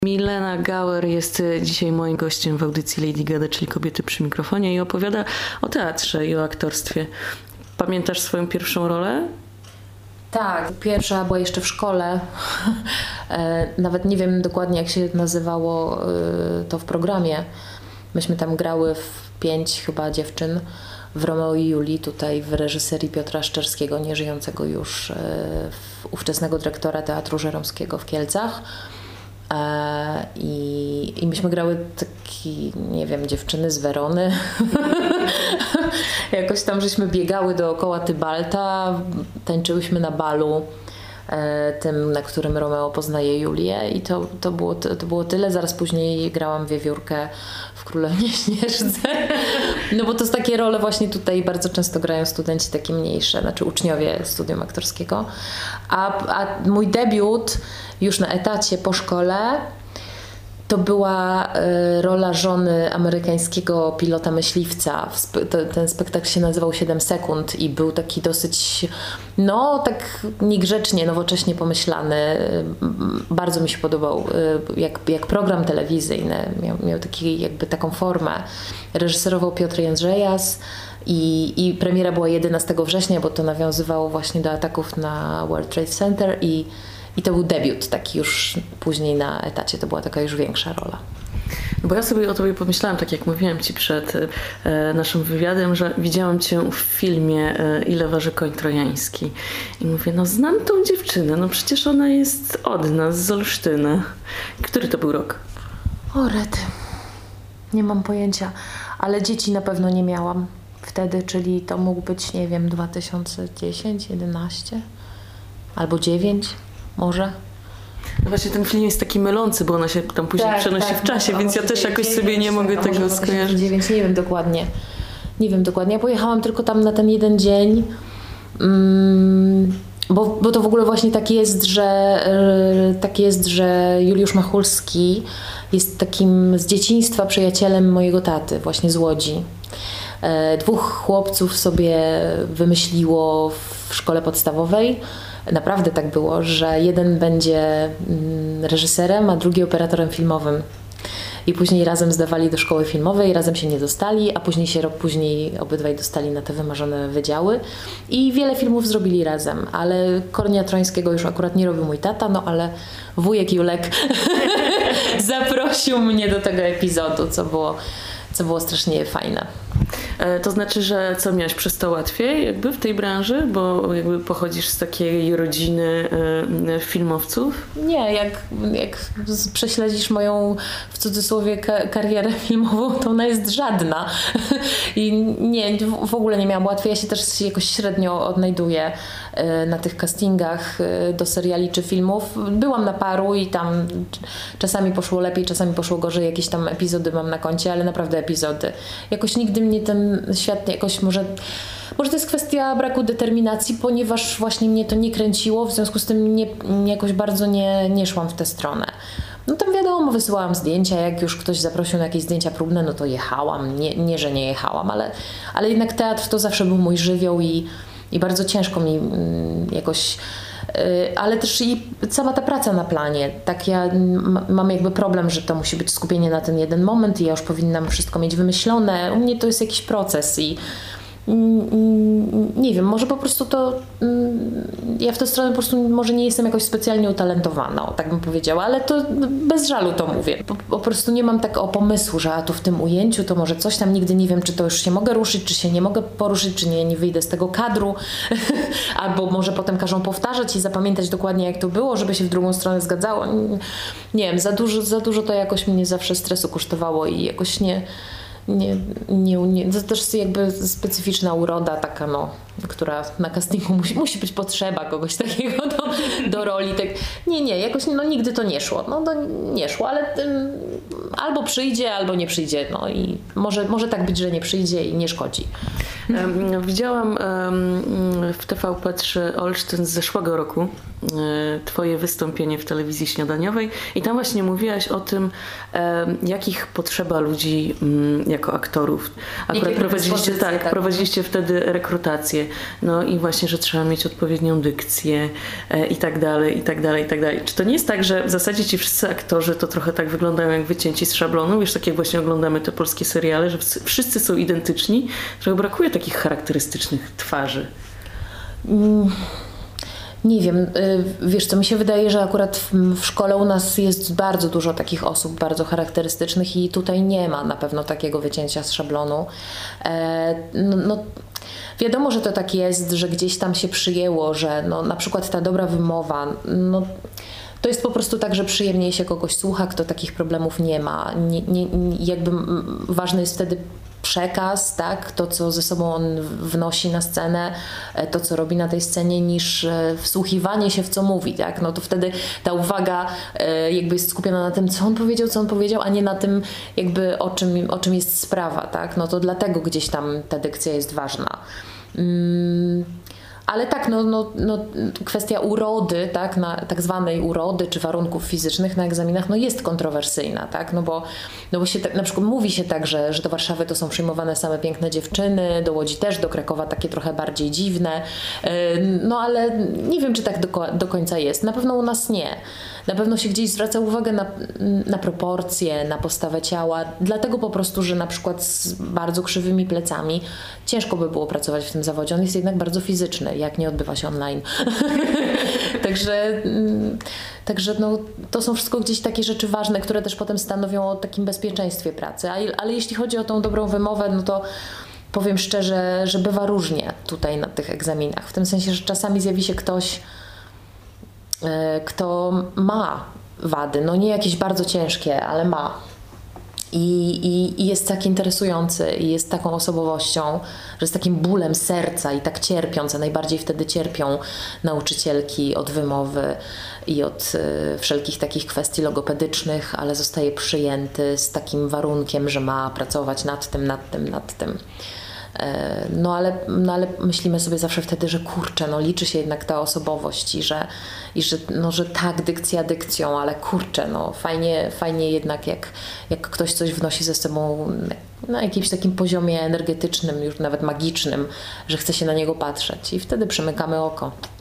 Milena Gauer jest dzisiaj moim gościem w audycji Lady Gada, czyli Kobiety przy mikrofonie, i opowiada o teatrze i o aktorstwie. Pamiętasz swoją pierwszą rolę? Tak, pierwsza była jeszcze w szkole. Nawet nie wiem dokładnie, jak się nazywało to w programie. Myśmy tam grały w 5 chyba dziewczyn w Romeo i Julii, tutaj w reżyserii Piotra Szczerskiego, nieżyjącego już ówczesnego dyrektora Teatru Żeromskiego w Kielcach. I myśmy grały taki, nie wiem, dziewczyny z Werony. Jakoś tam żeśmy biegały dookoła Tybalta, tańczyłyśmy na balu, tym, na którym Romeo poznaje Julię, i to było tyle. Zaraz później grałam wiewiórkę w Królewnie Śnieżce. No bo to jest takie role właśnie tutaj bardzo często grają studenci takie mniejsze, znaczy uczniowie studium aktorskiego. A mój debiut już na etacie po szkole to była rola żony amerykańskiego pilota myśliwca. Ten spektakl się nazywał 7 sekund i był taki dosyć, tak niegrzecznie, nowocześnie pomyślany. Bardzo mi się podobał, jak program telewizyjny. Miał taką formę. Reżyserował Piotr Jędrzejas i premiera była 11 września, bo to nawiązywało właśnie do ataków na World Trade Center i to był debiut taki już później na etacie. To była taka już większa rola. Bo ja sobie o tobie pomyślałam, tak jak mówiłam ci przed naszym wywiadem, że widziałam cię w filmie Ile waży koń trojański. I mówię, znam tą dziewczynę, przecież ona jest od nas, z Olsztyna. Który to był rok? O rety. Nie mam pojęcia, ale dzieci na pewno nie miałam wtedy, czyli to mógł być, nie wiem, 2010, 11 albo 9 może. No właśnie ten film jest taki mylący, bo ona się tam później przenosi w czasie, więc ja też jakoś sobie nie mogę tego skojarzyć. 9, nie wiem dokładnie. Ja pojechałam tylko tam na ten jeden dzień, bo to w ogóle właśnie tak jest, że Juliusz Machulski jest takim z dzieciństwa przyjacielem mojego taty, właśnie z Łodzi. 2 chłopców sobie wymyśliło w szkole podstawowej. Naprawdę tak było, że jeden będzie reżyserem, a drugi operatorem filmowym. I później razem zdawali do szkoły filmowej, razem się nie dostali, a później rok później obydwaj dostali na te wymarzone wydziały. I wiele filmów zrobili razem, ale Kornia Trojańskiego już akurat nie robił mój tata, ale wujek Julek zaprosił mnie do tego epizodu, co było strasznie fajne. To znaczy, że co, miałaś przez to łatwiej jakby w tej branży, bo jakby pochodzisz z takiej rodziny filmowców? Nie, jak prześledzisz moją, w cudzysłowie, karierę filmową, to ona jest żadna. I nie, w ogóle nie miałam łatwiej. Ja się też jakoś średnio odnajduję na tych castingach do seriali czy filmów. Byłam na paru i tam czasami poszło lepiej, czasami poszło gorzej. Jakieś tam epizody mam na koncie, ale naprawdę epizody. Jakoś nigdy mnie ten świat jakoś może to jest kwestia braku determinacji, ponieważ właśnie mnie to nie kręciło, w związku z tym jakoś bardzo nie szłam w tę stronę. Tam wiadomo, wysyłałam zdjęcia, jak już ktoś zaprosił na jakieś zdjęcia próbne, to jechałam, nie że nie jechałam, ale jednak teatr to zawsze był mój żywioł i bardzo ciężko mi jakoś, ale też i sama ta praca na planie, tak ja mam jakby problem, że to musi być skupienie na ten jeden moment i ja już powinnam wszystko mieć wymyślone. U mnie to jest jakiś proces i nie wiem, może po prostu ja w tę stronę po prostu może nie jestem jakoś specjalnie utalentowana, tak bym powiedziała, ale to bez żalu to mówię. Po prostu nie mam takiego pomysłu, że tu w tym ujęciu to może coś tam, nigdy nie wiem, czy to już się mogę ruszyć, czy się nie mogę poruszyć, czy nie wyjdę z tego kadru, albo może potem każą powtarzać i zapamiętać dokładnie, jak to było, żeby się w drugą stronę zgadzało. Nie wiem, za dużo to jakoś mnie zawsze stresu kosztowało i jakoś nie, to też jest jakby specyficzna uroda taka, która na castingu musi być potrzeba kogoś takiego do roli. Tak. Nie, jakoś nigdy to nie szło. Nie szło, ale albo przyjdzie, albo nie przyjdzie. I może tak być, że nie przyjdzie i nie szkodzi. Widziałam w TVP3 Olsztyn z zeszłego roku twoje wystąpienie w telewizji śniadaniowej i tam właśnie mówiłaś o tym, jakich potrzeba ludzi jako aktorów. Akurat prowadziliście wtedy rekrutację emocje, no i właśnie, że trzeba mieć odpowiednią dykcję i tak dalej, i tak dalej, i tak dalej. Czy to nie jest tak, że w zasadzie ci wszyscy aktorzy to trochę tak wyglądają jak wycięci z szablonu? Wiesz, tak jak właśnie oglądamy te polskie seriale, że wszyscy są identyczni, trochę brakuje takich charakterystycznych twarzy. Nie wiem, wiesz co, mi się wydaje, że akurat w szkole u nas jest bardzo dużo takich osób bardzo charakterystycznych i tutaj nie ma na pewno takiego wycięcia z szablonu. Wiadomo, że to tak jest, że gdzieś tam się przyjęło, że na przykład ta dobra wymowa, to jest po prostu tak, że przyjemniej się kogoś słucha, kto takich problemów nie ma. Jakby ważny jest wtedy przekaz, tak? To, co ze sobą on wnosi na scenę, to, co robi na tej scenie, niż wsłuchiwanie się w co mówi, tak? No to wtedy ta uwaga jakby jest skupiona na tym, co on powiedział, a nie na tym jakby o czym jest sprawa, tak? No to dlatego gdzieś tam ta dykcja jest ważna. Ale tak, kwestia urody, tak, tak zwanej urody czy warunków fizycznych na egzaminach jest kontrowersyjna, tak, bo się na przykład mówi się tak, że do Warszawy to są przyjmowane same piękne dziewczyny, do Łodzi też, do Krakowa takie trochę bardziej dziwne, ale nie wiem, czy tak do końca jest. Na pewno u nas nie. Na pewno się gdzieś zwraca uwagę na proporcje, na postawę ciała, dlatego po prostu, że na przykład z bardzo krzywymi plecami ciężko by było pracować w tym zawodzie. On jest jednak bardzo fizyczny, jak nie odbywa się online. Także to są wszystko gdzieś takie rzeczy ważne, które też potem stanowią o takim bezpieczeństwie pracy. Ale jeśli chodzi o tą dobrą wymowę, to powiem szczerze, że bywa różnie tutaj na tych egzaminach. W tym sensie, że czasami zjawi się ktoś, kto ma wady, nie jakieś bardzo ciężkie, ale ma. I jest tak interesujący i jest taką osobowością, że z takim bólem serca i tak cierpiąc, a najbardziej wtedy cierpią nauczycielki od wymowy i od wszelkich takich kwestii logopedycznych, ale zostaje przyjęty z takim warunkiem, że ma pracować nad tym. Ale myślimy sobie zawsze wtedy, że kurczę, liczy się jednak ta osobowość i że tak, dykcja dykcją, ale kurczę, fajnie jednak jak ktoś coś wnosi ze sobą na jakimś takim poziomie energetycznym, już nawet magicznym, że chce się na niego patrzeć i wtedy przymykamy oko.